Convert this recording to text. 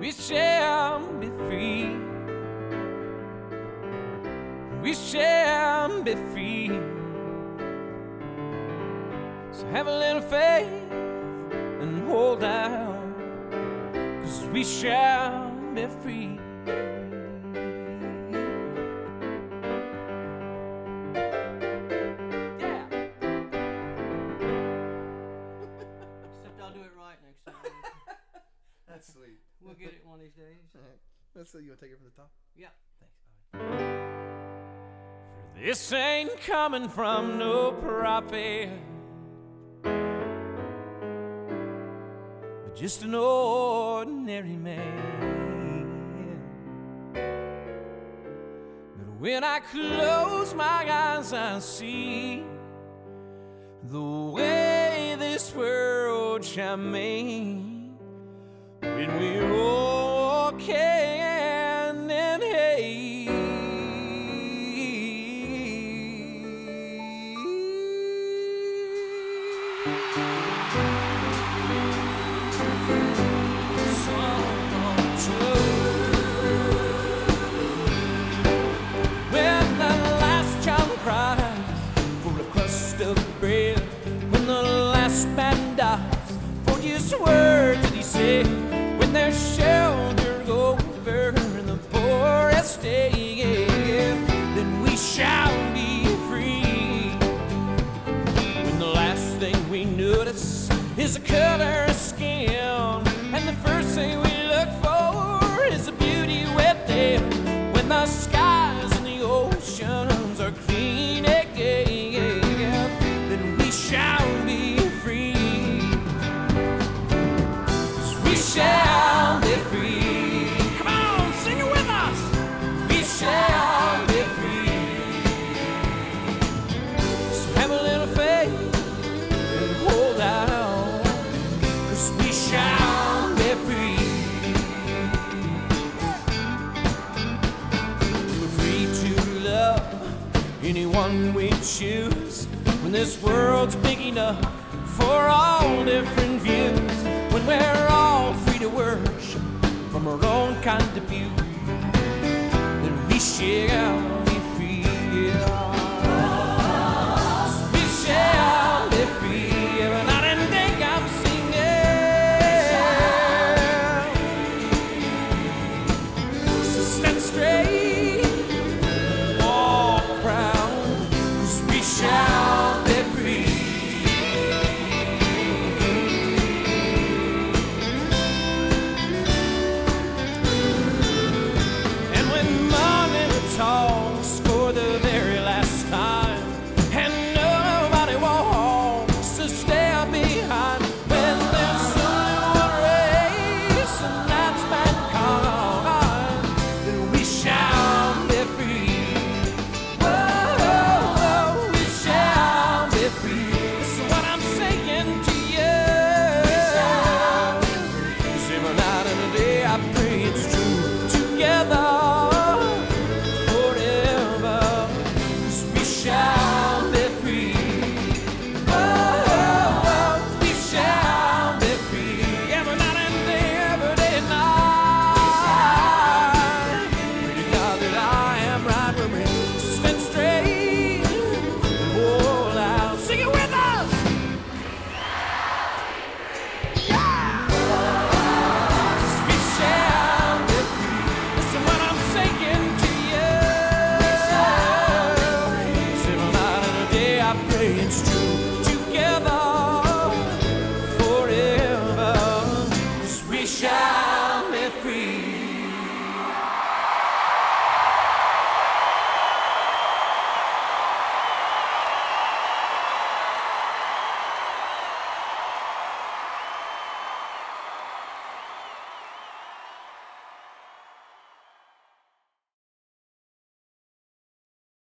we shall be free. We shall be free. So have a little faith and hold out, 'cause we shall be free. Yeah. Except I'll do it right next time. That's sweet. We'll get it one of these days. All right. Let's see. You want to take it from the top? Yeah. Thanks, Bobby. For this ain't coming from no prophet, but just an ordinary man. But when I close my eyes, I see the way this world shall make when we walk hand in hand. When the last child cries for a crust of bread, when the last man dies for just words that he said, when there's shelter over the poorest day, then we shall be free. When the last thing we notice is the color of skin, and the first thing we look for is the beauty within. When the skies and the oceans are clean again, then we shall be free. We shall be free. Come on, sing it with us. We shall be free. So have a little faith and hold out, 'cause we shall be free. We're free to love anyone we choose, when this world's big enough for all different views, when we're all free to worship from our own kind of view, then we shall